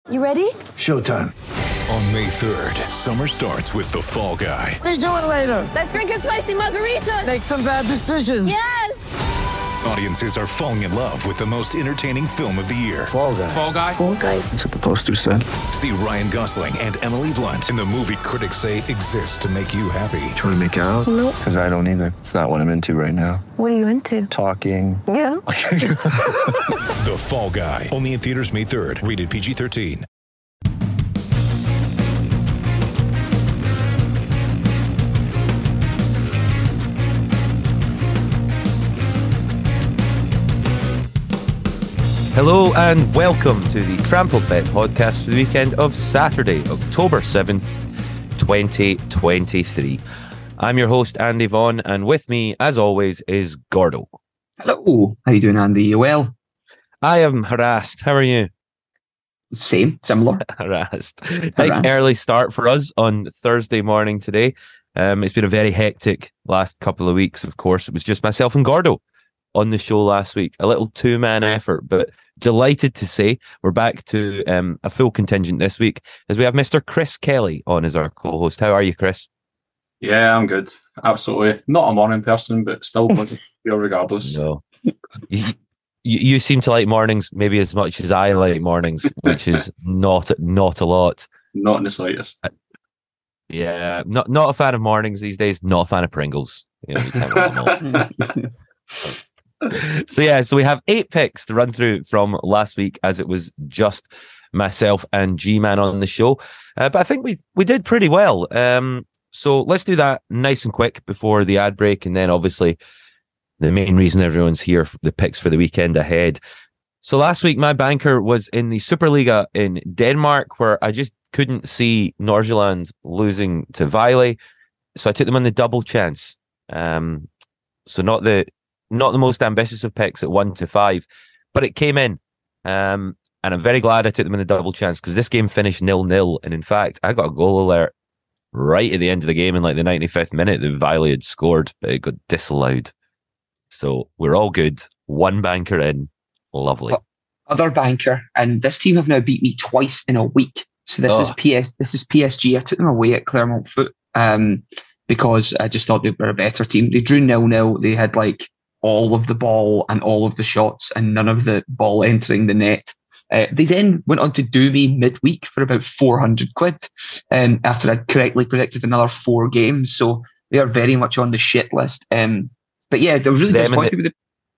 You ready? Showtime. On May 3rd, summer starts with The Fall Guy. Let's do it later. Let's drink a spicy margarita. Make some bad decisions. Yes! Audiences are falling in love with the most entertaining film of the year. Fall Guy. Fall Guy? Fall Guy. That's what the poster said. See Ryan Gosling and Emily Blunt in the movie critics say exists to make you happy. Trying to make it out? Nope. Because I don't either. It's not what I'm into right now. What are you into? Talking. Yeah. The Fall Guy. Only in theaters May 3rd. Rated PG-13. Hello and welcome to the Trampled Bet podcast for the weekend of Saturday, October 7th, 2023. I'm your host, Andy Vaughan, and with me, as always, is Gordo. Hello. How you doing, Andy? You well? I am harassed. How are you? Same, similar. Harassed. Nice early start for us on Thursday morning today. It's been a very hectic last couple of weeks, of course. It was just myself and Gordo on the show last week. A little two-man effort, but delighted to say we're back to a full contingent this week as we have Mr. Chris Kelly on as our co-host. How are you, Chris? Yeah, I'm good. Absolutely. Not a morning person, but still bloody here regardless. No. You seem to like mornings maybe as much as I like mornings, which is not a lot. Not in the slightest. Yeah, not a fan of mornings these days, not a fan of Pringles. You know, you can't have them all. So we have 8 picks to run through from last week, as it was just myself and G-Man on the show. But I think we did pretty well. So let's do that nice and quick before the ad break, and then obviously the main reason everyone's here, the picks for the weekend ahead. So last week my banker was in the Superliga in Denmark, where I just couldn't see Nordsjælland losing to Vejle, so I took them on the double chance. So not the most ambitious of picks at 1-5, but it came in. And I'm very glad I took them in a double chance, because this game finished 0-0. And in fact, I got a goal alert right at the end of the game in like the 95th minute that Vejle had scored, but it got disallowed. So we're all good. One banker in. Lovely. Other banker, and this team have now beat me twice in a week. So this is PSG. I took them away at Clermont Foot because I just thought they were a better team. They drew 0-0. They had like all of the ball and all of the shots and none of the ball entering the net. They then went on to do me midweek for about 400 quid after I correctly predicted another 4 games. So they are very much on the shit list. But yeah, I was really disappointed with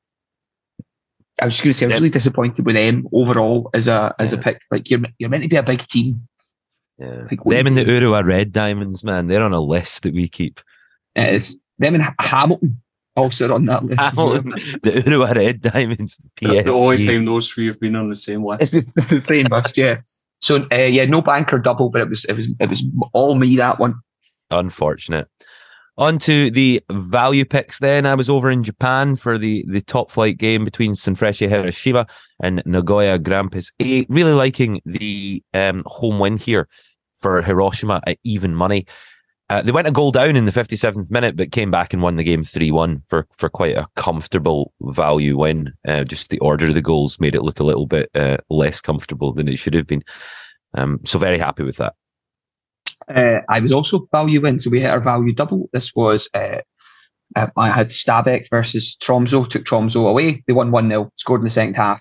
I was going to say I was really disappointed with them overall as a pick. Like you're meant to be a big team. Yeah. Like, them and the Urawa Red Diamonds, man, they're on a list that we keep. It's them and Hamilton also on that list. Hamilton, the Urawa Red Diamonds, PSG. The only time those three have been on the same list. It's the train bust, yeah. So no banker double, but it was all me, that one. Unfortunate. On to the value picks then. I was over in Japan for the top flight game between Sanfrecce Hiroshima and Nagoya Grampus A. Really liking the home win here for Hiroshima at even money. They went a goal down in the 57th minute, but came back and won the game 3-1 for quite a comfortable value win. Just the order of the goals made it look a little bit less comfortable than it should have been. So very happy with that. I was also value in, so we hit our value double. This was I had Stabæk versus Tromsø, took Tromsø away. They won 1-0, scored in the second half.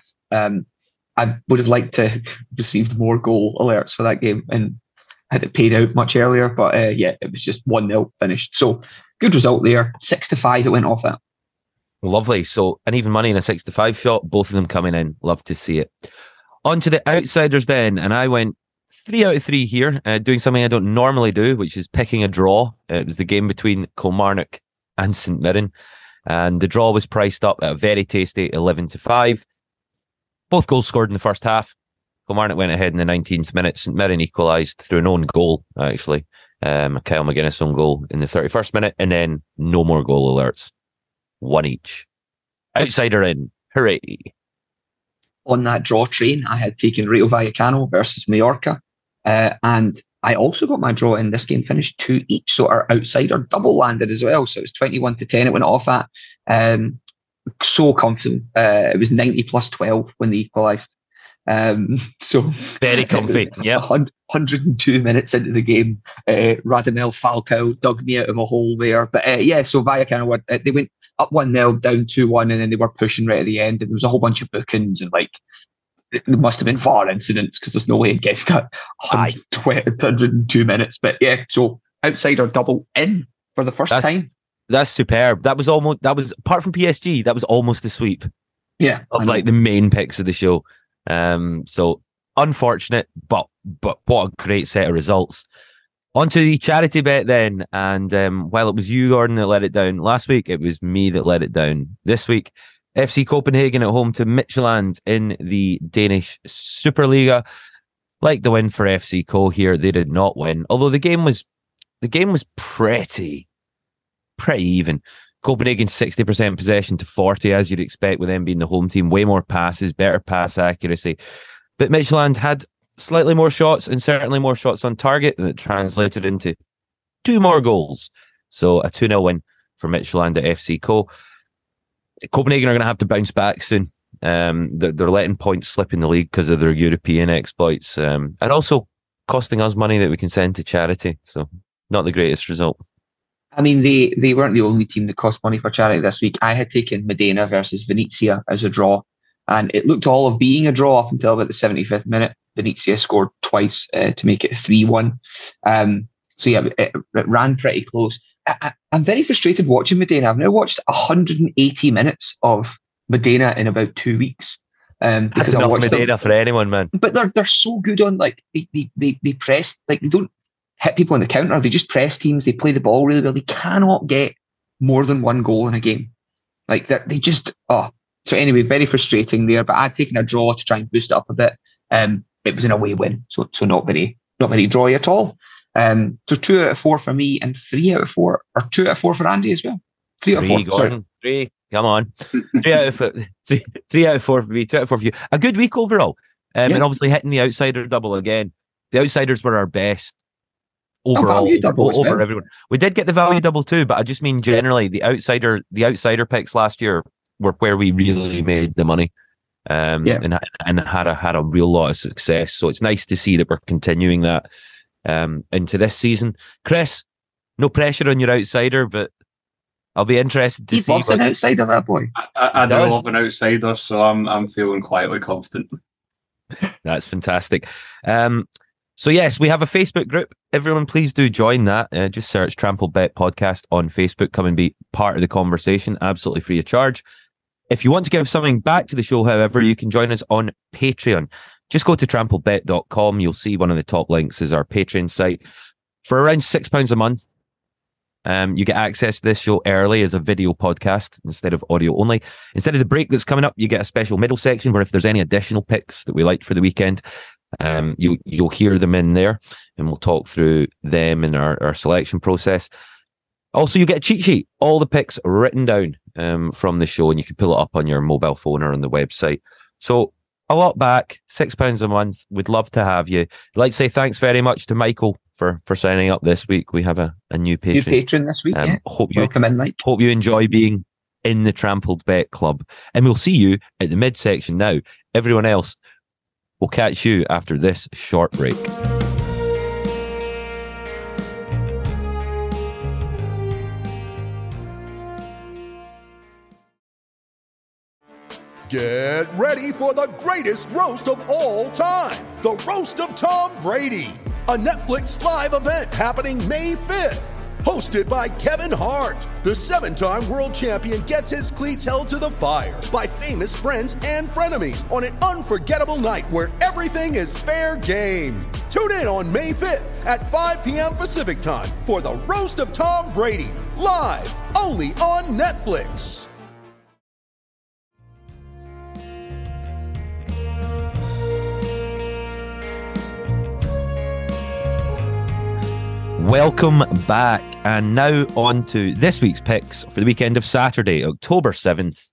I would have liked to have received more goal alerts for that game and had it paid out much earlier, but it was just 1-0 finished. So good result there. 6-5 it went off at. Lovely. So an even money and a 6-5 shot, both of them coming in. Love to see it. On to the outsiders then, and I went 3 out of 3 here, doing something I don't normally do, which is picking a draw. It was the game between Kilmarnock and St Mirren, and the draw was priced up at a very tasty 11-5. Both goals scored in the first half. Kilmarnock went ahead in the 19th minute. St Mirren equalised through an own goal, actually. Kyle McGuinness own goal in the 31st minute, and then no more goal alerts. 1 each. Outsider in. Hooray. On that draw train, I had taken Rayo Vallecano versus Mallorca. And I also got my draw in. This game finished 2 each. So our outsider double landed as well. So it was 21-10 it went off at. So comfortable. It was 90 plus 12 when they equalised. So Very comfy. Yeah. 102 minutes into the game, Radamel Falcao dug me out of a hole there. But so Vallecano, they went up 1-0, down 2-1, and then they were pushing right at the end. And there was a whole bunch of bookings and there must have been VAR incidents because there's no way it gets to 102 minutes. But yeah, so outsider double in for the first time. That's superb. That was apart from PSG, that was almost a sweep. Yeah, of the main picks of the show. So unfortunate, but what a great set of results. On to the charity bet then, and while it was you, Gordon, that let it down last week, it was me that let it down this week. FC Copenhagen at home to Midtjylland in the Danish Superliga. Like the win for FC Co here, they did not win. Although the game was pretty even. Copenhagen 60% possession to 40, as you'd expect with them being the home team. Way more passes, better pass accuracy. But Midtjylland had slightly more shots and certainly more shots on target, and it translated into 2 more goals. So a 2-0 win for Midtjylland at FC Co. Copenhagen are going to have to bounce back soon. They're letting points slip in the league because of their European exploits, and also costing us money that we can send to charity. So not the greatest result. I mean, they weren't the only team that cost money for charity this week. I had taken Modena versus Venezia as a draw, and it looked all of being a draw up until about the 75th minute. Venezia scored twice to make it 3-1. So yeah, it ran pretty close. I'm very frustrated watching Modena. I've now watched 180 minutes of Modena in about 2 weeks. That's enough Modena for anyone, man. But they're so good on they press, they don't hit people on the counter. They just press teams. They play the ball really well. They cannot get more than 1 goal in a game. They just So anyway, very frustrating there. But I'd taken a draw to try and boost it up a bit. It was an away win, so not very drawy at all. So 2 out of 4 for me, and 3 out of 4, or 2 out of 4 for Andy as well. 3 out of 4. Gordon. 3. Come on. 3 out of 4. 3 out of 4 for me. 2 out of 4 for you. A good week overall. And obviously hitting the outsider double again. The outsiders were our best overall over everyone. We did get the value double too, but I just mean generally the outsider picks last year were where we really made the money. And had a real lot of success. So it's nice to see that we're continuing that into this season. Chris, no pressure on your outsider, but I'll be interested to see. He loves an outsider, that boy. I do love an outsider, so I'm feeling quietly confident. That's fantastic. So yes, we have a Facebook group. Everyone, please do join that. Just search Trampled Bet Podcast on Facebook. Come and be part of the conversation. Absolutely free of charge. If you want to give something back to the show, however, you can join us on Patreon. Just go to trampledbet.com. You'll see one of the top links is our Patreon site. For around £6 a month, you get access to this show early as a video podcast instead of audio only. Instead of the break that's coming up, you get a special middle section where if there's any additional picks that we liked for the weekend, you'll hear them in there, and we'll talk through them in our selection process. Also, you get a cheat sheet, all the picks written down from the show, and you can pull it up on your mobile phone or on the website. So a lot back, £6 a month. We'd love to have you. I'd like to say thanks very much to Michael for signing up this week. We have a new patron. New patron this week, yeah. Welcome in, Mike. Hope you enjoy being in the Trampled Bet Club. And we'll see you at the midsection now. Everyone else, we'll catch you after this short break. Get ready for the greatest roast of all time, the Roast of Tom Brady, a Netflix live event happening May 5th. Hosted by Kevin Hart, the 7-time world champion gets his cleats held to the fire by famous friends and frenemies on an unforgettable night where everything is fair game. Tune in on May 5th at 5 p.m. Pacific time for the Roast of Tom Brady, live only on Netflix. Welcome back, and now on to this week's picks for the weekend of Saturday, October 7th,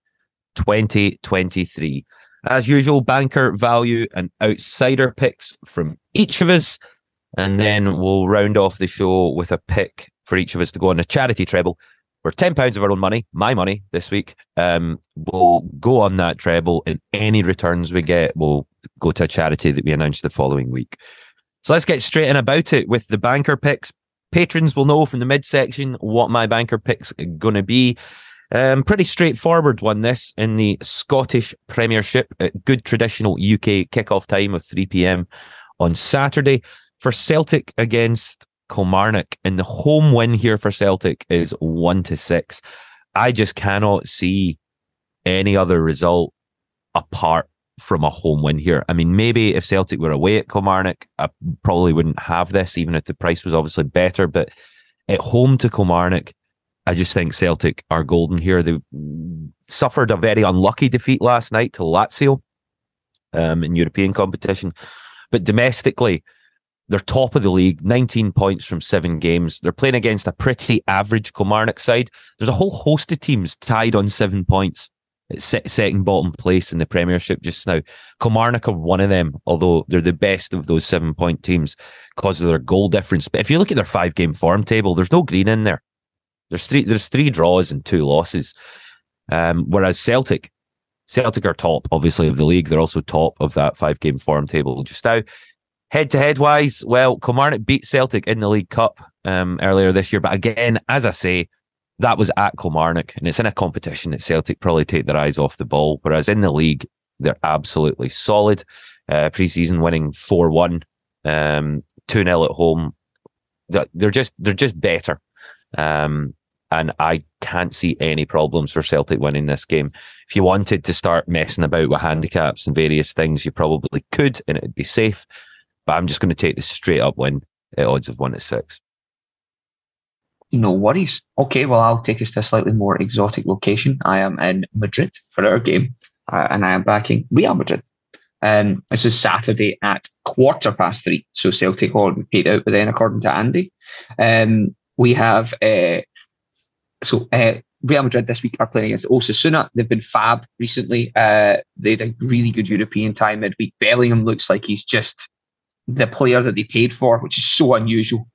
2023. As usual, banker, value, and outsider picks from each of us, and then we'll round off the show with a pick for each of us to go on a charity treble we're £10 of our own money, my money this week. We'll go on that treble, and any returns we get will go to a charity that we announce the following week. So let's get straight in about it with the banker picks. Patrons will know from the midsection what my banker pick's going to be. Pretty straightforward one, this, in the Scottish Premiership at good traditional UK kickoff time of 3 p.m. on Saturday for Celtic against Kilmarnock. And the home win here for Celtic is 1-6. I just cannot see any other result apart from a home win here. I mean, maybe if Celtic were away at Kilmarnock, I probably wouldn't have this, even if the price was obviously better. But at home to Kilmarnock, I just think Celtic are golden here. They suffered a very unlucky defeat last night to Lazio in European competition. But domestically, they're top of the league, 19 points from 7 games. They're playing against a pretty average Kilmarnock side. There's a whole host of teams tied on 7 points. It's second bottom place in the Premiership just now. Kilmarnock are one of them, although they're the best of those 7-point teams because of their goal difference. But if you look at their 5-game form table, there's no green in there. There's three draws and 2 losses. Whereas Celtic are top, obviously, of the league. They're also top of that 5-game form table just now. Head-to-head wise, well, Kilmarnock beat Celtic in the League Cup earlier this year. But again, as I say, that was at Kilmarnock, and it's in a competition that Celtic probably take their eyes off the ball. Whereas in the league, they're absolutely solid. Pre-season winning 4-1, 2-0 at home. They're just better. And I can't see any problems for Celtic winning this game. If you wanted to start messing about with handicaps and various things, you probably could, and it'd be safe. But I'm just going to take the straight up win at odds of 1-6. No worries. Okay, well, I'll take us to a slightly more exotic location. I am in Madrid for our game, and I am backing Real Madrid. This is Saturday at 3:15, so Celtic will be paid out, but then according to Andy, we have Real Madrid this week are playing against Osasuna. They've been fab recently. They had a really good European time midweek. Bellingham looks like he's just the player that they paid for, which is so unusual.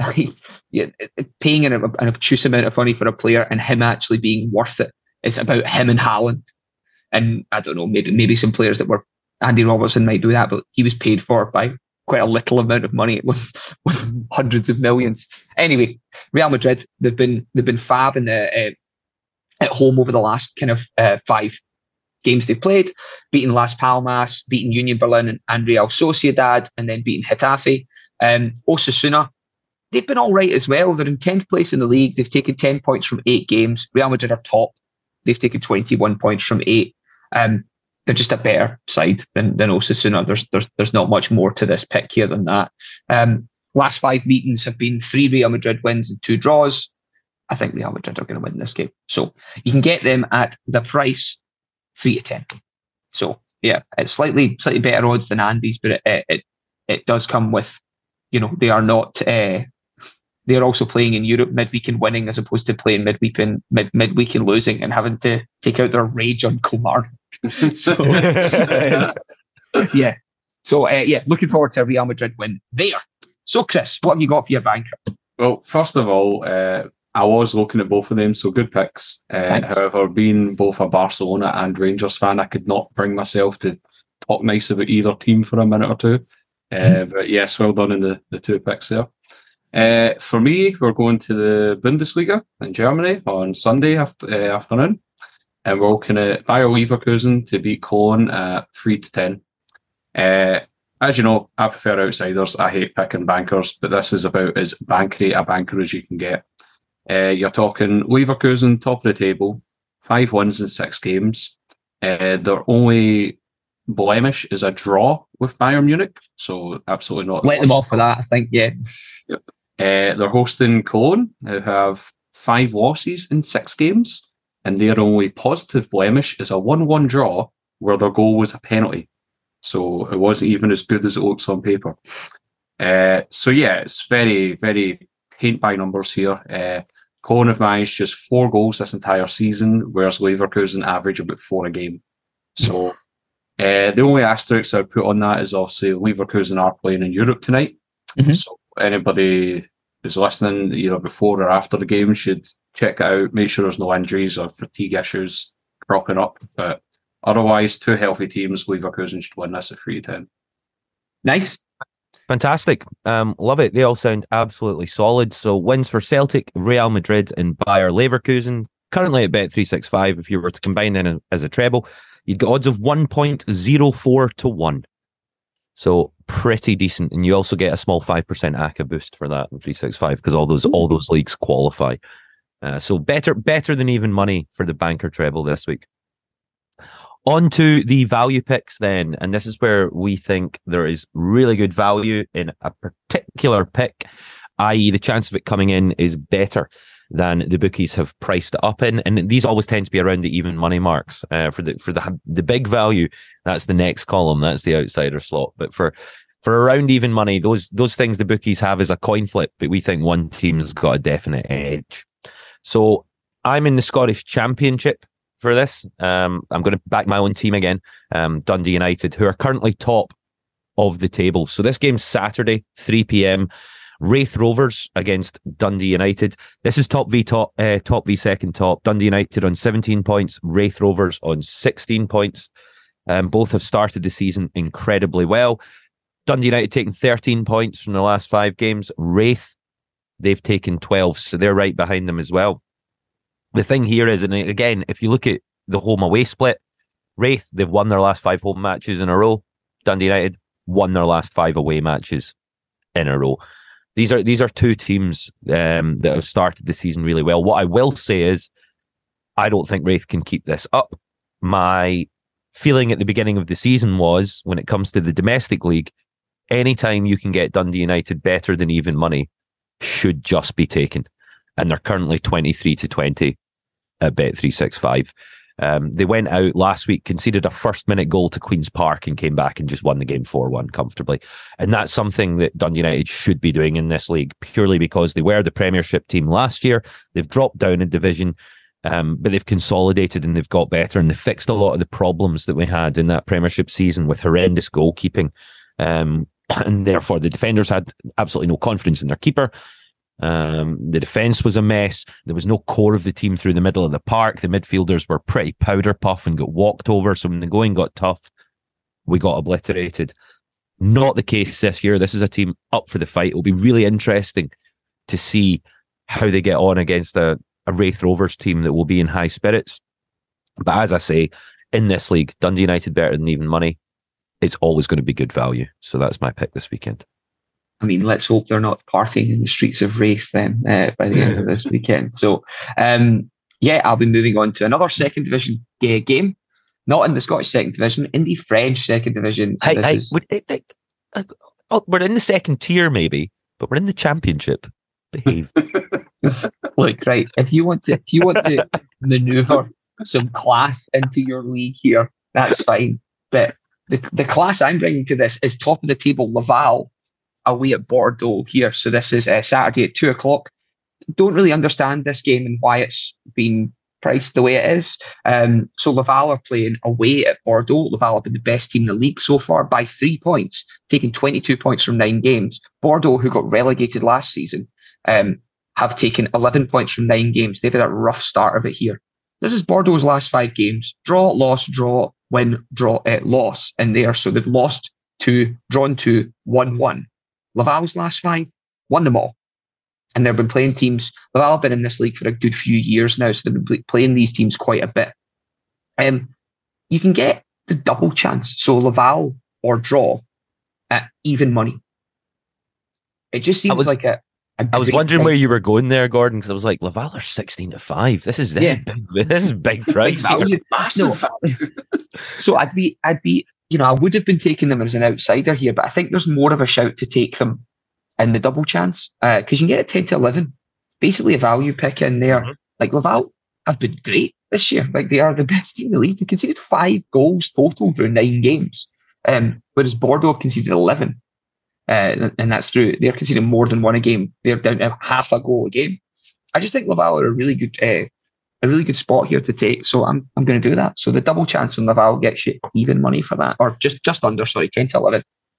Paying an obtuse amount of money for a player and him actually being worth it. It's about him and Haaland. And I don't know, maybe some players that were Andy Robertson might do that, but he was paid for by quite a little amount of money. It was hundreds of millions. Anyway, Real Madrid, they've been fab in the at home over the last kind of 5 games they've played, beating Las Palmas, beating Union Berlin and Real Sociedad, and then beating Getafe. Osasuna, they've been all right as well. They're in 10th place in the league. They've taken 10 points from 8 games. Real Madrid are top. They've taken 21 points from 8. They're just a better side than Osasuna. There's not much more to this pick here than that. Last 5 meetings have been 3 Real Madrid wins and 2 draws. I think Real Madrid are going to win this game. So you can get them at the price 3-10. So yeah, it's slightly better odds than Andy's, but it does come with, they are not. They're also playing in Europe midweek and winning, as opposed to playing midweek and losing and having to take out their rage on Kilmarnock. Yeah. So looking forward to a Real Madrid win there. So Chris, what have you got for your banker? Well, first of all, I was looking at both of them, so good picks. However, being both a Barcelona and Rangers fan, I could not bring myself to talk nice about either team for a minute or two. But yes, well done in the 2 picks there. For me, we're going to the Bundesliga in Germany on Sunday afternoon, and we're looking at Bayer Leverkusen to beat Cologne at 3-10. As you know, I prefer outsiders. I hate picking bankers, but this is about as bankery a banker as you can get. You're talking Leverkusen, top of the table, 5 wins in 6 games. Their only blemish is a draw with Bayern Munich, so absolutely not. Let them off for that, I think, yeah. Yep. They're hosting Cologne, who have 5 losses in 6 games, and their only positive blemish is a 1-1 draw where their goal was a penalty. So it wasn't even as good as it looks on paper. So yeah, it's very, very paint by numbers here. Cologne have managed just 4 goals this entire season, whereas Leverkusen average about 4 a game. So the only asterisk I would put on that is obviously Leverkusen are playing in Europe tonight. Mm-hmm. So anybody who's listening either before or after the game should check it out. Make sure there's no injuries or fatigue issues cropping up. But otherwise, two healthy teams. Leverkusen should win this at 3-10. Nice. Fantastic. Love it. They all sound absolutely solid. So wins for Celtic, Real Madrid, and Bayer Leverkusen. Currently at Bet365, if you were to combine them as a treble, you'd get odds of 1.04 to 1. So pretty decent. And you also get a small 5% ACA boost for that in 365 because all those leagues qualify. So better than even money for the banker treble this week. On to the value picks then, and this is where we think there is really good value in a particular pick, i.e. the chance of it coming in is better than the bookies have priced it up in, and these always tend to be around the even money marks. For the big value, that's the next column, that's the outsider slot. But for around even money, those things the bookies have is a coin flip, but we think one team's got a definite edge. So I'm in the Scottish Championship for this. I'm going to back my own team again, Dundee United, who are currently top of the table. So this game's Saturday, 3 p.m. Wraith Rovers against Dundee United. This is top v second top. Dundee United on 17 points, Wraith Rovers on 16 points. Both have started the season incredibly well. Dundee United taking 13 points from the last 5 games. Wraith, they've taken 12, so they're right behind them as well. The thing here is, and again, if you look at the home-away split, Wraith, they've won their last 5 home matches in a row. Dundee United won their last 5 away matches in a row. These are two teams that have started the season really well. What I will say is, I don't think Wraith can keep this up. My feeling at the beginning of the season was, when it comes to the domestic league, anytime you can get Dundee United better than even money should just be taken. And they're currently 23 to 20 at Bet365. They went out last week, conceded a first-minute goal to Queen's Park and came back and just won the game 4-1 comfortably. And that's something that Dundee United should be doing in this league, purely because they were the Premiership team last year. They've dropped down in division, but they've consolidated and they've got better, and they've fixed a lot of the problems that we had in that Premiership season with horrendous goalkeeping. And therefore, the defenders had absolutely no confidence in their keeper. The defence was a mess. There was no core of the team through the middle of the park. The midfielders were pretty powder puff and got walked over. So when the going got tough, we got obliterated. Not the case this year. This is a team up for the fight. It'll be really interesting to see how they get on against a Wraith Rovers team that will be in high spirits. But as I say, in this league, Dundee United better than even money. It's always going to be good value. So that's my pick this weekend. I mean, let's hope they're not partying in the streets of Wraith then by the end of this weekend. So, I'll be moving on to another second division game, not in the Scottish second division, in the French second division. So we're in the second tier maybe, but we're in the Championship. Behave. Look, right. If you want to maneuver some class into your league here, that's fine. But the class I'm bringing to this is top of the table Laval away at Bordeaux here. So this is Saturday at 2:00. Don't really understand this game and why it's been priced the way it is. So Laval are playing away at Bordeaux. Laval have been the best team in the league so far by 3 points, taking 22 points from 9 games. Bordeaux, who got relegated last season, have taken 11 points from 9 games. They've had a rough start of it here. This is Bordeaux's last 5 games. Draw, loss, draw, win, draw, loss in there. So they've lost 2, drawn 2, won 1. Laval's last 5, won them all. And they've been playing teams. Laval have been in this league for a good few years now, so they've been playing these teams quite a bit. You can get the double chance. So Laval or draw at even money. It just seems like a I was wondering where you were going there, Gordon, because I was like, Laval are 16 to 5. This is big price. Massive value. So I'd be, I would have been taking them as an outsider here, but I think there's more of a shout to take them in the double chance because you can get a 10 to 11. It's basically a value pick in there. Mm-hmm. Like Laval have been great this year. Like they are the best team in the league. They conceded 5 goals total through 9 games, whereas Bordeaux conceded 11. And that's through they're conceding more than 1 a game. They're down to half a goal a game. I just think Laval are a really good spot here to take. So I'm going to do that. So the double chance on Laval gets you even money for that, or just under, 10 to 11.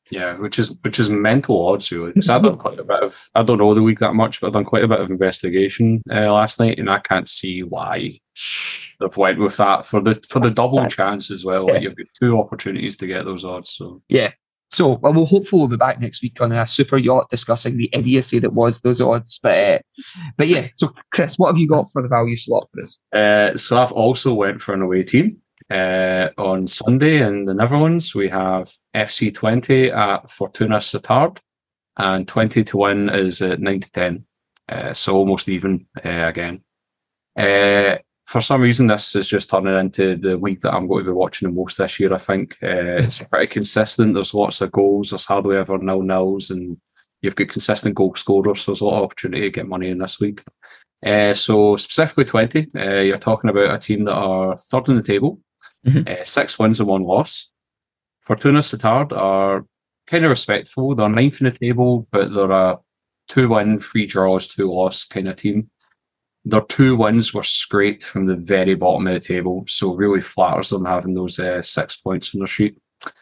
Yeah, which is mental odds, really. Because I've done quite a bit of, I don't know the league that much, but I've done quite a bit of investigation last night, and I can't see why they've went with that for the double chance as well. Like, you've got 2 opportunities to get those odds. So yeah. So we'll hopefully we'll be back next week on a super yacht discussing the idiocy that was those odds. But yeah. So Chris, what have you got for the value slot for us? So I've also went for an away team. On Sunday in the Netherlands, we have FC 20 at Fortuna Sittard, and 20 to win is at 9 to 10. So almost even again. For some reason, this is just turning into the week that I'm going to be watching the most this year, I think. It's pretty consistent. There's lots of goals. There's hardly ever 0-0s, and you've got consistent goal scorers, so there's a lot of opportunity to get money in this week. So specifically 20, you're talking about a team that are third in the table, 6 wins and 1 loss. Fortuna Sittard are kind of respectable. They're 9th in the table, but they're a 2-win, 3 draws, 2 loss kind of team. Their 2 wins were scraped from the very bottom of the table, so really flatters them having those 6 points on their sheet.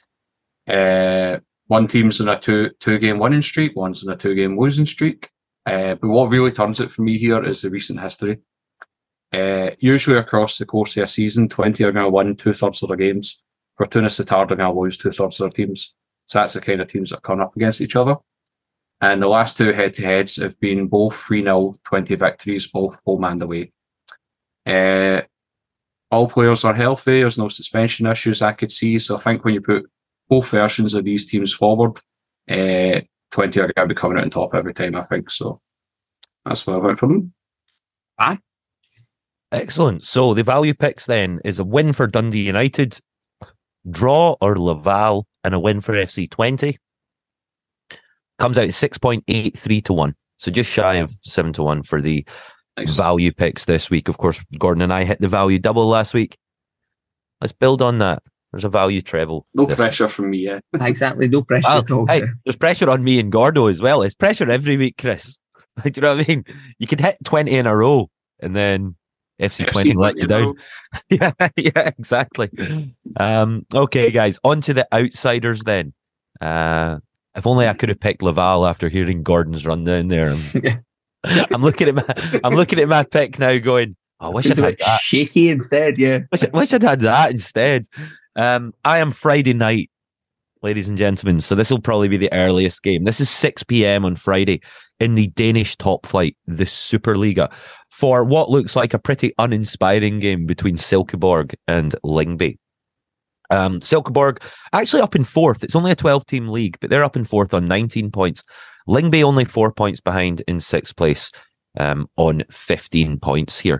One team's in a two-game winning streak, one's in a 2-game losing streak. But what really turns it for me here is the recent history. Usually across the course of a season, 20 are going to win 2/3 of their games. Fortuna Sittard are going to lose 2/3 of their teams. So that's the kind of teams that come up against each other. And the last 2 head-to-heads have been both 3-0, 20 victories, both home and away. All players are healthy. There's no suspension issues I could see. So I think when you put both versions of these teams forward, 20 are going to be coming out on top every time, I think. So that's what I went for them. Excellent. So the value picks then is a win for Dundee United, draw or Laval, and a win for FC 20. Comes out at 6.83 to 1. So just shy of 7 to 1 for the value picks this week. Of course, Gordon and I hit the value double last week. Let's build on that. There's a value treble. No pressure from me, yeah. Exactly, no pressure at all. Hey, there's pressure on me and Gordo as well. It's pressure every week, Chris. Do you know what I mean? You could hit 20 in a row and then FC 20 let you down. yeah, exactly. Okay, guys, on to the outsiders then. If only I could have picked Laval after hearing Gordon's rundown there. I'm looking at my pick now going, I wish I'd had that. Shaky instead, yeah. Wish I'd had that instead. I am Friday night, ladies and gentlemen, so this will probably be the earliest game. This is 6 p.m. on Friday in the Danish top flight, the Superliga, for what looks like a pretty uninspiring game between Silkeborg and Lyngby. Silkeborg actually up in 4th. It's only a 12-team league, but they're up in 4th on 19 points. Lyngby only 4 points behind in 6th place on 15 points here.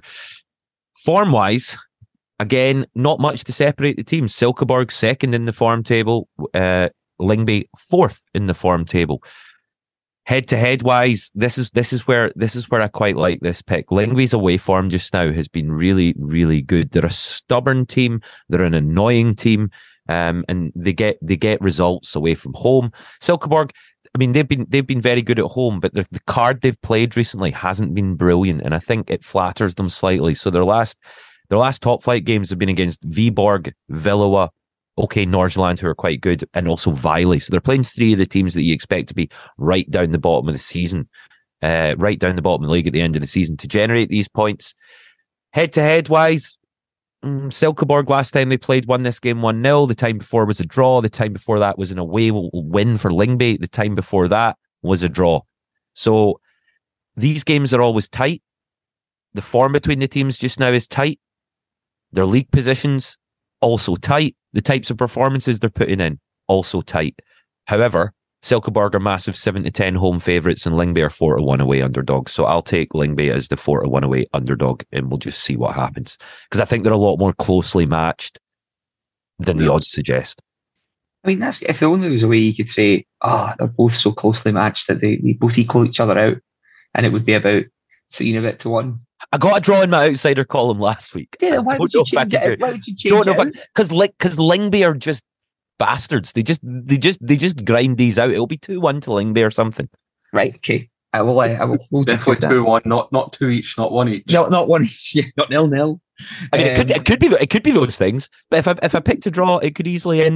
Form-wise, again, not much to separate the teams. Silkeborg 2nd in the form table, Lyngby 4th in the form table. Head-to-head wise, this is where I quite like this pick. Lyngby's away form just now has been really, really good. They're a stubborn team. They're an annoying team, and they get results away from home. Silkeborg, I mean, they've been very good at home, but the card they've played recently hasn't been brilliant, and I think it flatters them slightly. So their last top flight games have been against Viborg, Villoa, OK Nordsjælland, who are quite good, and also Vejle. So they're playing 3 of the teams that you expect to be right down the bottom of the season, right down the bottom of the league at the end of the season to generate these points. Head-to-head wise, Silkeborg last time they played won this game 1-0. The time before was a draw. The time before that was an away win for Lyngby. The time before that was a draw. So these games are always tight. The form between the teams just now is tight. Their league positions also tight. The types of performances they're putting in also tight. However, Silkeborg are massive 7-10 home favourites and Lyngby are 4-1 away underdogs. So I'll take Lyngby as the 4-1 away underdog and we'll just see what happens. Because I think they're a lot more closely matched than the odds suggest. I mean, that's if only there was a way you could say, they're both so closely matched that they both equal each other out, and it would be about 3 to 1. I got a draw in my outsider column last week. Yeah, why would you change it? Why would you change it? Because Lyngby are just bastards. They just grind these out. It'll be 2-1 to Lyngby or something. Right. Okay. I will. We'll definitely 2-1, not 2 each, not 1 each. No, not 1 each. Yeah, not 0-0. I mean, it could be those things. But if I picked a draw, it could easily end up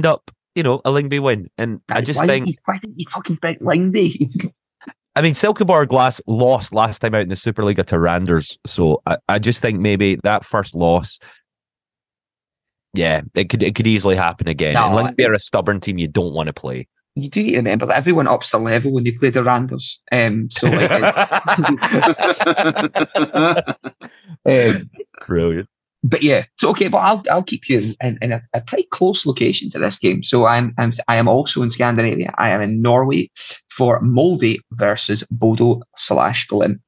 a Lyngby win. And I just think... Why didn't you fucking pick Lyngby? I mean, Silkeborg lost last time out in the Superliga to Randers. So I just think maybe that first loss, it could easily happen again. No, and Lyngby are a stubborn team you don't want to play. You do need to remember that everyone ups their level when they play the Randers. So Brilliant. But yeah, so okay, but I'll keep you in a pretty close location to this game. So I am also in Scandinavia. I am in Norway for Molde versus Bodo/Glimt.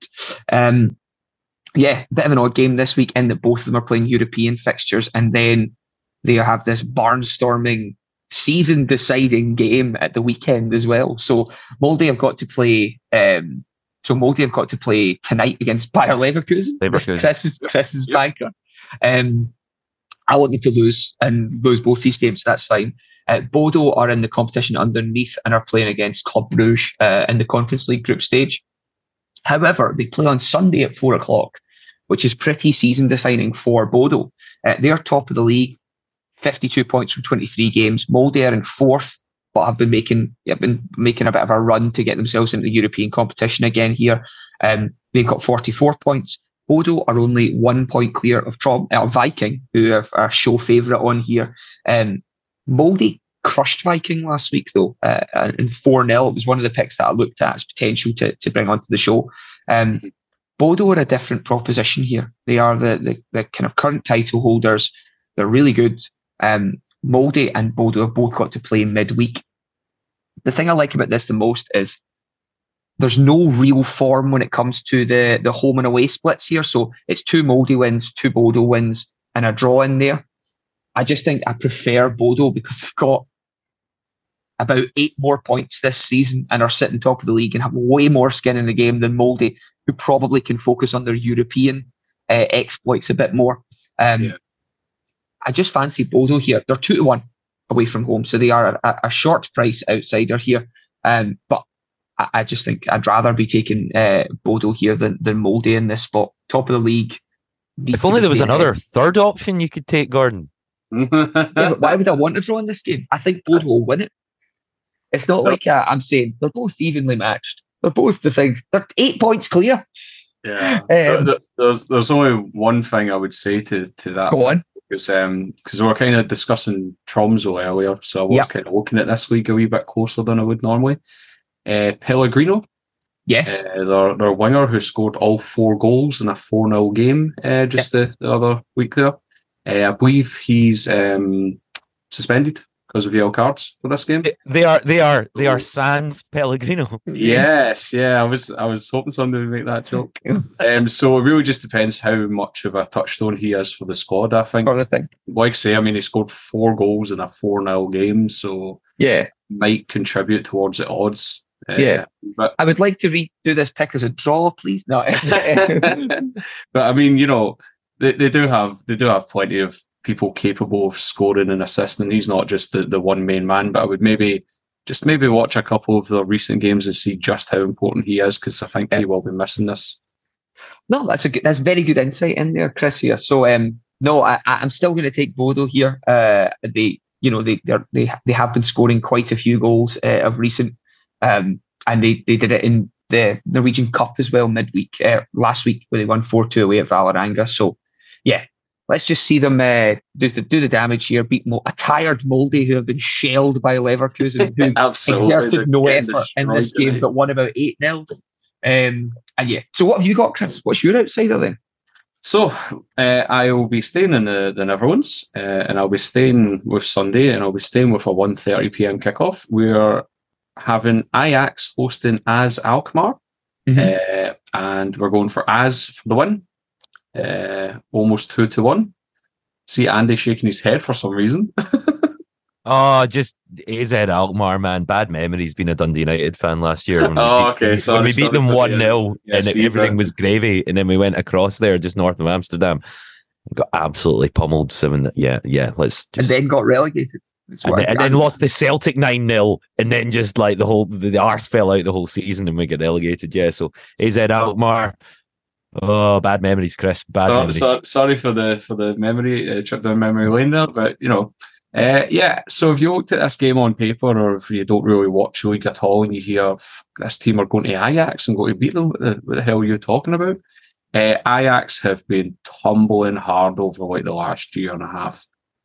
Bit of an odd game this week in that both of them are playing European fixtures, and then they have this barnstorming season deciding game at the weekend as well. So Molde have got to play tonight against Bayer Leverkusen. Chris's banker. I want them to lose and lose both these games. That's fine. Bodo are in the competition underneath and are playing against Club Brugge in the Conference League group stage. However, they play on Sunday at 4:00, which is pretty season defining for Bodo. They are top of the league, 52 points from 23 games. Molde are in fourth, but have been making a bit of a run to get themselves into the European competition again here. They've got 44 points. Bodo are only 1 point clear of Viking, who are our show favourite on here. Molde crushed Viking last week, though, in 4-0. It was one of the picks that I looked at as potential to bring onto the show. Bodo are a different proposition here. They are the kind of current title holders. They're really good. Molde and Bodo have both got to play midweek. The thing I like about this the most is there's no real form when it comes to the home and away splits here. So it's 2 Molde wins, 2 Bodo wins, and a draw in there. I just think I prefer Bodo because they've got about 8 more points this season and are sitting top of the league and have way more skin in the game than Molde, who probably can focus on their European exploits a bit more. I just fancy Bodo here. They're 2-1 away from home, so they are a short price outsider here. But I just think I'd rather be taking Bodo here than Molde in this spot. Top of the league. If only there was another third option you could take, Gordon. But why would I want to draw in this game? I think Bodo will win it. It's not like I'm saying they're both evenly matched. They're both the thing. They're 8 points clear. Yeah. There's only one thing I would say to that. Go on. Because we were kind of discussing Tromsø earlier, so I was kind of looking at this league a wee bit closer than I would normally. Pellegrino, yes, their winger who scored all 4 goals in a 4-0 game just the other week there. I believe he's suspended because of yellow cards for this game. They are sans Pellegrino. Yes, I was hoping somebody would make that joke. So it really just depends how much of a touchstone he is for the squad, I think. Like I say, I mean, he scored 4 goals in a 4-0 game, so might contribute towards the odds. But I would like to redo this pick as a draw, please. No, but I mean, they do have plenty of people capable of scoring and assisting. He's not just the one main man, but I would maybe watch a couple of the recent games and see just how important he is, because I think he will be missing this. No, that's very good insight in there, Chris. Here, so no, I'm still going to take Bodo here. They have been scoring quite a few goals of recent, and they did it in the Norwegian Cup as well midweek last week, where they won 4-2 away at Vålerenga. So yeah, let's just see them do the damage here. Beat a tired Molde who have been shelled by Leverkusen, who exerted no effort in this game, but won about 8-0. And yeah, so what have you got, Chris? What's your outsider then? So I will be staying in the Netherlands, and I'll be staying with Sunday, and I'll be staying with a 1:30 p.m. kickoff. We're having Ajax hosting AS Alkmaar, and we're going for AS for the win. Almost 2-1. See Andy shaking his head for some reason. Just AZ Alkmaar, man. Bad memories being a Dundee United fan last year. When we beat them 1-0 and everything was gravy, and then we went across there just north of Amsterdam and got absolutely pummeled 7. Let's just... And then got relegated. And then lost the Celtic 9-0, and then just like the arse fell out the whole season and we get relegated. Yeah, so AZ Alkmaar. Oh, bad memories, Chris. Bad memories. Sorry for the memory trip down memory lane there, but Yeah, so if you looked at this game on paper, or if you don't really watch the league at all, and you hear this team are going to Ajax and going to beat them, what the hell are you talking about? Ajax have been tumbling hard over like the last year and a half.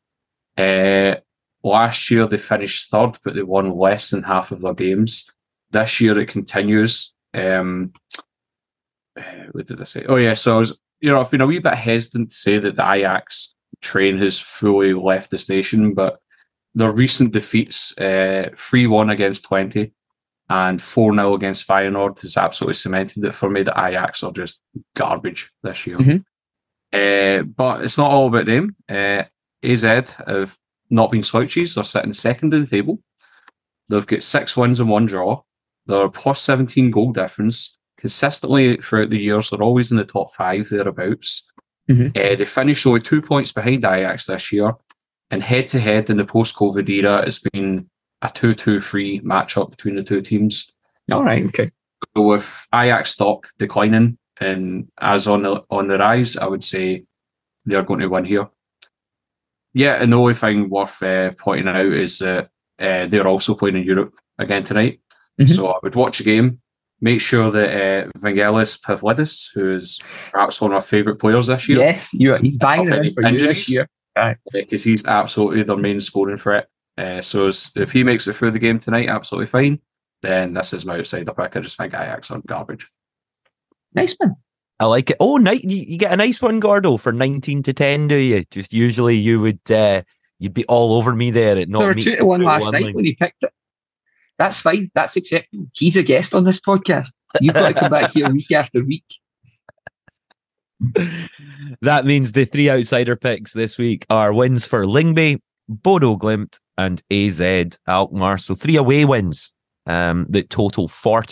Last year they finished third, but they won less than half of their games. This year it continues. What did I say? Oh yeah, so I've been a wee bit hesitant to say that the Ajax train has fully left the station, but their recent defeats, 3-1 against Twente and 4-0 against Feyenoord, has absolutely cemented it for me that Ajax are just garbage this year. Mm-hmm. But it's not all about them. AZ have not been slouches. They're sitting second in the table. They've got 6 wins and 1 draw. They're plus 17 goal difference. Consistently throughout the years, they're always in the top 5, thereabouts. Mm-hmm. They finished only 2 points behind Ajax this year. And head-to-head in the post-COVID era, it's been a 2-2-3 matchup between the two teams. All right, okay. So with Ajax stock declining and as on the rise, I would say they're going to win here. Yeah, and the only thing worth pointing out is that they're also playing in Europe again tonight. Mm-hmm. So I would watch the game. Make sure that Vangelis Pavlidis, who is perhaps one of my favourite players this year. Yes, he's banging it for you this year. Because he's absolutely their main scoring threat. So if he makes it through the game tonight, absolutely fine. Then this is my outsider pick. I just think Ajax are garbage. Nice one. I like it. Oh, you get a nice one, Gordo, for 19-10, do you? Just usually you would you'd be all over me there at not. There were 2-1 last night when he picked it. That's fine. That's acceptable. He's a guest on this podcast. You've got to come back here week after week. That means the 3 outsider picks this week are wins for Lyngby, Bodo Glimt, and AZ Alkmaar. So 3 away wins that total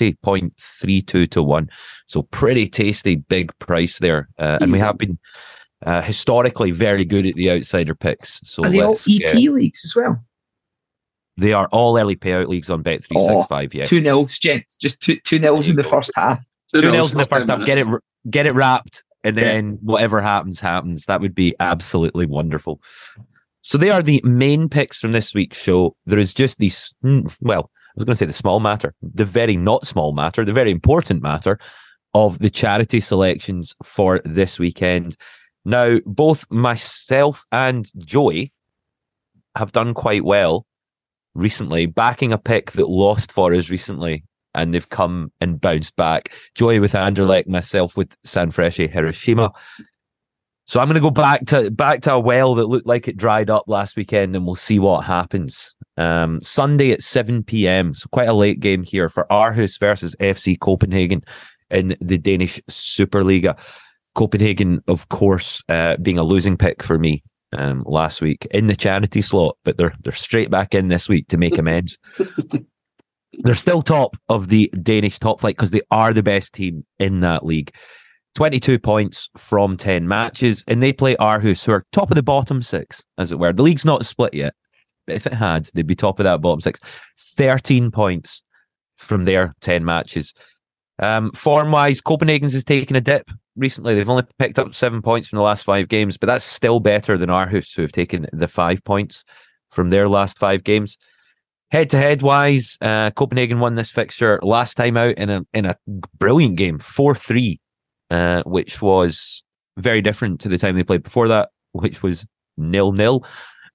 40.32 to 1. So pretty tasty, big price there. And we have been historically very good at the outsider picks. So are they all EP leagues as well? They are all early payout leagues on Bet365. Yeah, 2-0, gents. Just 2-0s in the first half. 2-0s in the first half. Get it wrapped. And then whatever happens. That would be absolutely wonderful. So they are the main picks from this week's show. There is just these, well, I was going to say the small matter, the very not small matter, the very important matter of the charity selections for this weekend. Now, both myself and Joey have done quite well recently, backing a pick that lost for us recently. And they've come and bounced back. Joey with Anderlecht, myself with Sanfrecce Hiroshima. So I'm going to go back to a well that looked like it dried up last weekend, and we'll see what happens. Sunday at 7 p.m. So quite a late game here for Aarhus versus FC Copenhagen in the Danish Superliga. Copenhagen, of course, being a losing pick for me last week in the charity slot, but they're straight back in this week to make amends. They're still top of the Danish top flight because they are the best team in that league. 22 points from 10 matches, and they play Aarhus, who are top of the bottom 6, as it were. The league's not split yet, but if it had, they'd be top of that bottom 6. 13 points from their 10 matches. Form-wise, Copenhagen's has taken a dip recently. They've only picked up 7 points from the last 5 games, but that's still better than Aarhus, who have taken the 5 points from their last 5 games. Head-to-head wise, Copenhagen won this fixture last time out in a brilliant game, 4-3, which was very different to the time they played before that, which was 0-0.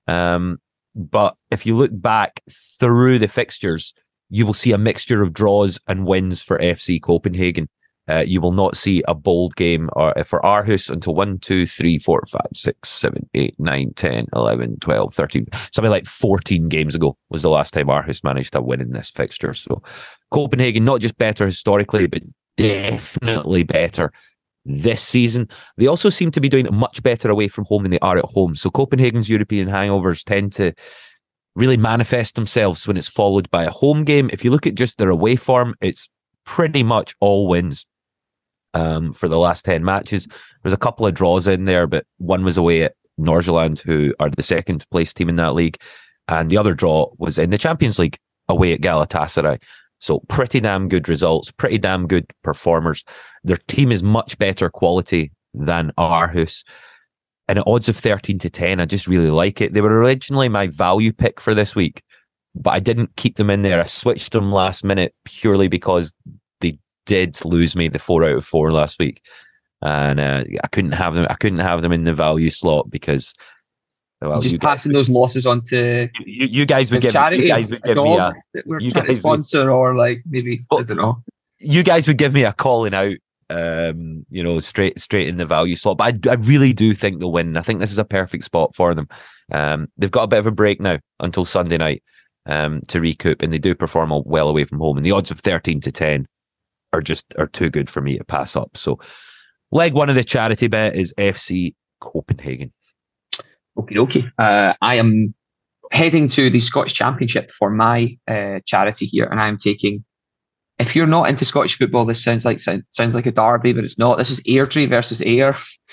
But if you look back through the fixtures, you will see a mixture of draws and wins for FC Copenhagen. You will not see a bold game for Aarhus until 1, 2, 3, 4, 5, 6, 7, 8, 9, 10, 11, 12, 13. Something like 14 games ago was the last time Aarhus managed to win in this fixture. So Copenhagen, not just better historically, but definitely better this season. They also seem to be doing much better away from home than they are at home. So Copenhagen's European hangovers tend to really manifest themselves when it's followed by a home game. If you look at just their away form, it's pretty much all wins. For the last 10 matches. There's a couple of draws in there, but one was away at Nordsjælland, who are the second place team in that league, and the other draw was in the Champions League away at Galatasaray. So pretty damn good results, pretty damn good performers. Their team is much better quality than Aarhus. and at odds of 13-10, I just really like it. They were originally my value pick for this week, but I didn't keep them in there. I switched them last minute purely because they did lose me the 4 out of 4 last week, and I couldn't have them. I couldn't have them in the value slot because just passing those losses on to you guys would give charity. You guys would give me a we're trying to sponsor, or like maybe I don't know. You guys would give me a calling out. Straight in the value slot. But I really do think they'll win. I think this is a perfect spot for them. They've got a bit of a break now until Sunday night to recoup, and they do perform well away from home. And the odds of 13-10 are too good for me to pass up. So leg one of the charity bet is FC Copenhagen. Okay. I am heading to the Scottish Championship for my charity here, and I'm taking. If you're not into Scottish football, this sounds like a derby, but it's not. This is Airdrie versus Ayr,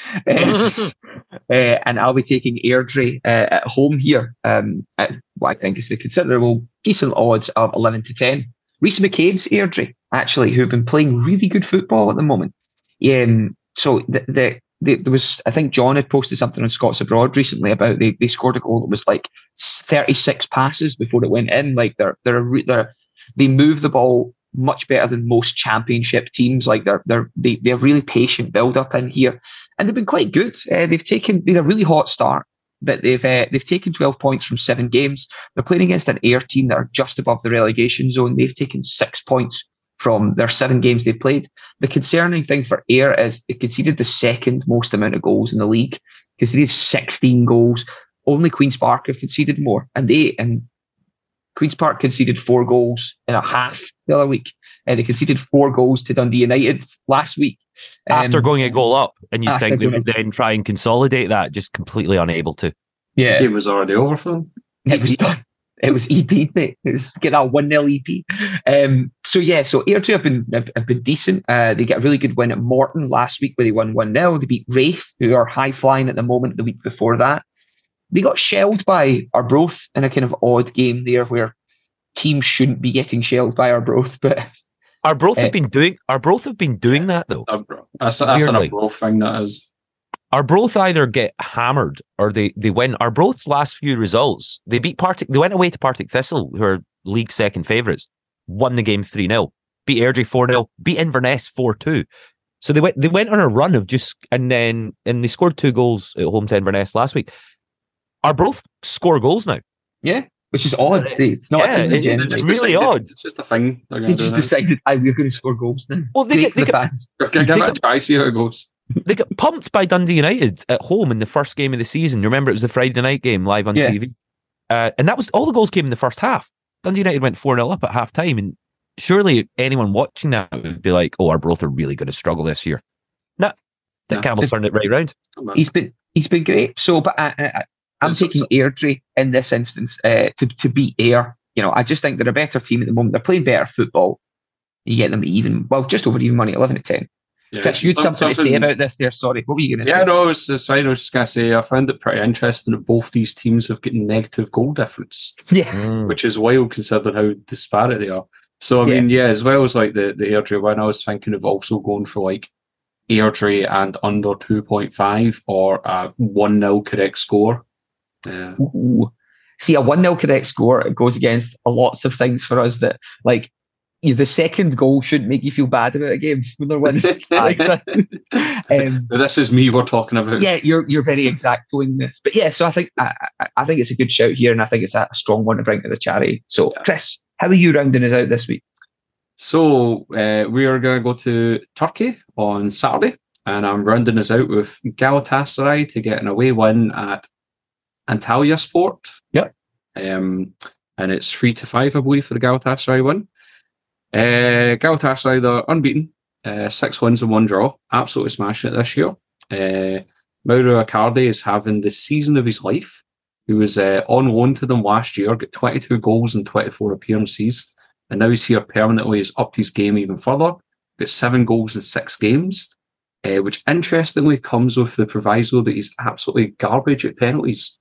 and I'll be taking Airdrie at home here at what I think is the considerable decent odds of 11-10. Reece McCabe's Airdrie, actually, who've been playing really good football at the moment. So there was, I think John had posted something on Scots Abroad recently about they scored a goal that was like 36 passes before it went in. Like they move the ball much better than most championship teams. Like they have really patient build up in here, and they've been quite good. They had a really hot start, but they've taken 12 points from 7 games. They're playing against an Ayr team that are just above the relegation zone. They've taken 6 points from their 7 games they've played. The concerning thing for Ayr is they conceded the second most amount of goals in the league, because they did 16 goals. Only Queen's Park have conceded more, and Queen's Park conceded 4 goals in a half the other week. They conceded 4 goals to Dundee United last week. After going a goal up, and you'd think they would then try and consolidate that, just completely unable to. Yeah. The game was already over for them. It was done. It was EP, mate. It was get that 1-0 EP. So Airdrie have been decent. They get a really good win at Morton last week where they won 1-0. They beat Wraith, who are high flying at the moment, the week before that. They got shelled by Arbroath in a kind of odd game there where teams shouldn't be getting shelled by Arbroath, but Arbroath have been doing that though. That's an Arbroath thing, that is. Arbroath either get hammered or they win. Arbroath's last few results, they went away to Partick Thistle, who are league second favourites, won the game 3-0, beat Airdrie 4-0, beat Inverness 4-2. So they went on a run of and they scored 2 goals at home to Inverness last week. Arbroath score goals now. Yeah, which is odd. It's not a team it's really odd. It's just a thing. They just decided, we're going to score goals now. Well, they give it a try, see how it goes. They got pumped by Dundee United at home in the first game of the season. Remember, it was the Friday night game live on TV. And that was all the goals came in the first half. Dundee United went 4-0 up at half time. And surely anyone watching that would be like, Arbroath are really going to struggle this year. Dick Campbell's turned it right round. He's been great. So, but I'm taking Airdrie in this instance to beat Ayr. I just think they're a better team at the moment. They're playing better football. You get them just over even money, 11-10. Yeah, Chris, you had something to say about this there. Sorry, what were you going to say? Yeah, no, it's fine. I was just going to say I found it pretty interesting that both these teams have got negative goal difference. Yeah. Which is wild considering how disparate they are. So, I mean, as well as like the Airdrie one, I was thinking of also going for like Airdrie and under 2.5 or a 1-0 correct score. See, a 1-0 correct score, it goes against lots of things for us that, like, the second goal shouldn't make you feel bad about a game when they're winning. This is me we're talking about. Yeah, you're very exact doing this. But yeah, so I think it's a good shout here, and I think it's a strong one to bring to the charity. So, Chris, how are you rounding us out this week? So, we are going to go to Turkey on Saturday, and I'm rounding us out with Galatasaray to get an away win at Antalya Sport. Yep. And it's 3-5, I believe, for the Galatasaray win. Galatasaray, they're unbeaten, 6 wins and 1 draw, absolutely smashing it this year. Mauro Icardi is having the season of his life. He was on loan to them last year, got 22 goals in 24 appearances, and now he's here permanently. He's upped his game even further, got 7 goals in 6 games, which interestingly comes with the proviso that he's absolutely garbage at penalties.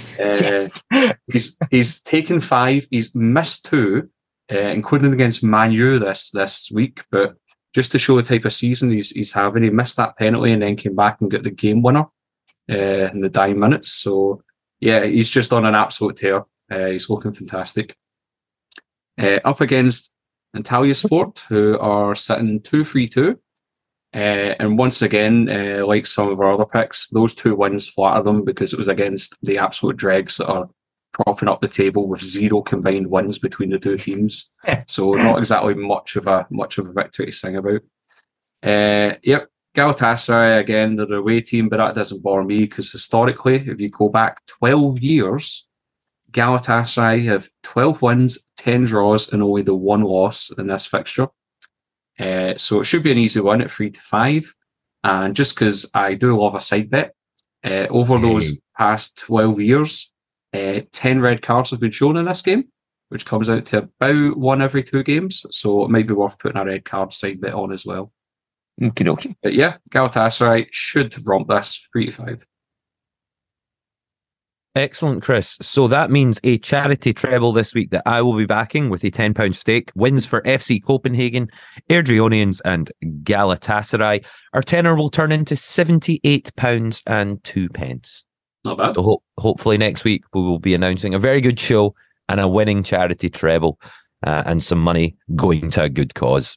He's taken 5, he's missed 2, including against Man U this week, but just to show the type of season he's having, he missed that penalty and then came back and got the game winner in the dying minutes. So, yeah, he's just on an absolute tear. He's looking fantastic. Up against Antalya Sport, who are sitting 2-3-2. And once again, like some of our other picks, those 2 wins flatter them because it was against the absolute dregs that are propping up the table with 0 combined wins between the 2 teams. So not exactly much of a victory to sing about. Yep, Galatasaray again, they're the away team, but that doesn't bother me because historically, if you go back 12 years, Galatasaray have 12 wins, 10 draws, and only the 1 loss in this fixture. So it should be an easy one at 3-5. And just because I do love a side bet, over those past 12 years, 10 red cards have been shown in this game, which comes out to about 1 every 2 games. So it might be worth putting a red card side bet on as well. Okay. But yeah, Galatasaray should romp this 3-5. Excellent, Chris. So that means a charity treble this week that I will be backing with a £10 stake. Wins for FC Copenhagen, Erdrionians and Galatasaray. Our tenner will turn into £78.02. Not bad. So hopefully next week we will be announcing a very good show and a winning charity treble and some money going to a good cause.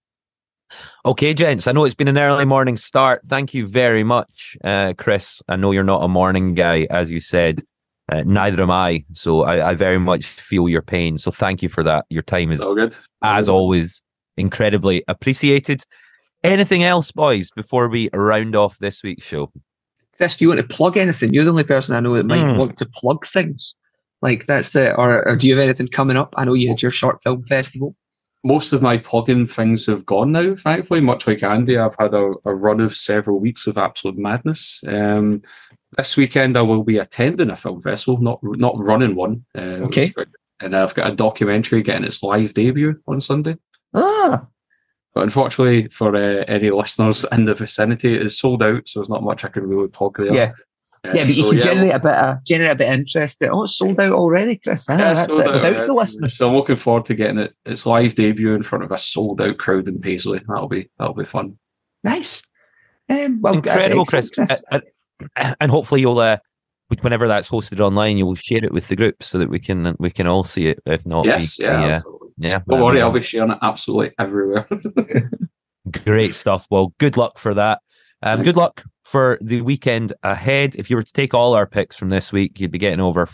Okay, gents, I know it's been an early morning start. Thank you very much, Chris. I know you're not a morning guy, as you said. Neither am I. So I very much feel your pain. So thank you for that. Your time is, good. as always, incredibly appreciated. Anything else, boys, before we round off this week's show? Chris, do you want to plug anything? You're the only person I know that might want to plug things. Like that's or do you have anything coming up? I know you had your short film festival. Most of my plugging things have gone now, thankfully. Much like Andy, I've had a run of several weeks of absolute madness. This weekend, I will be attending a film festival, not running one. Okay. And I've got a documentary getting its live debut on Sunday. Ah. But unfortunately, for any listeners in the vicinity, it is sold out, so there's not much I can really plug there. Yeah. But you can generate a bit of interest. It's sold out already, Chris. That's it, without the listeners. So I'm looking forward to getting its live debut in front of a sold out crowd in Paisley. That'll be fun. Nice. Incredible, Chris. And hopefully you'll, whenever that's hosted online, you'll share it with the group so that we can all see it. If not, absolutely. Yeah. Don't worry, I'll be sharing it absolutely everywhere. Great stuff. Well, good luck for that. Good luck for the weekend ahead. If you were to take all our picks from this week, you'd be getting over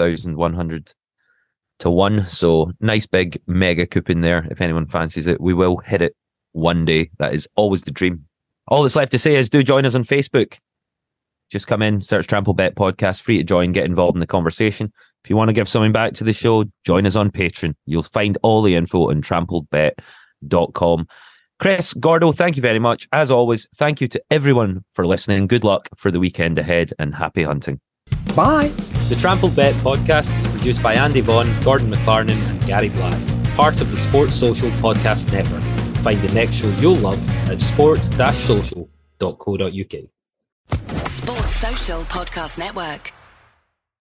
5,100 to 1. So nice big mega coup in there. If anyone fancies it, we will hit it one day. That is always the dream. All that's left to say is do join us on Facebook. Just come in, search Trampled Bet Podcast, free to join, get involved in the conversation. If you want to give something back to the show, join us on Patreon. You'll find all the info on trampledbet.com. Chris, Gordo, thank you very much. As always, thank you to everyone for listening. Good luck for the weekend ahead and happy hunting. Bye. The Trampled Bet podcast is produced by Andy Vaughan, Gordon McLarnon and Gary Black, part of the Sports Social Podcast Network. Find the next show you'll love at sport-social.co.uk. Sports Social Podcast Network.